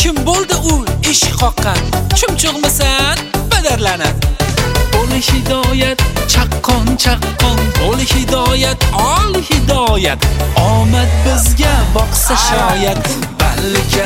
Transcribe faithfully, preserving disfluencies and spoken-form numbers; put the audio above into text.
Kim bo'ldi u eshik qoqqan? Chumchuqmisan? Badarlanadi. Bo'li hidoyat, chaqqon chaqqon, bo'li hidoyat, ol hidoyat. Omad bizga boqsa shoyat, balki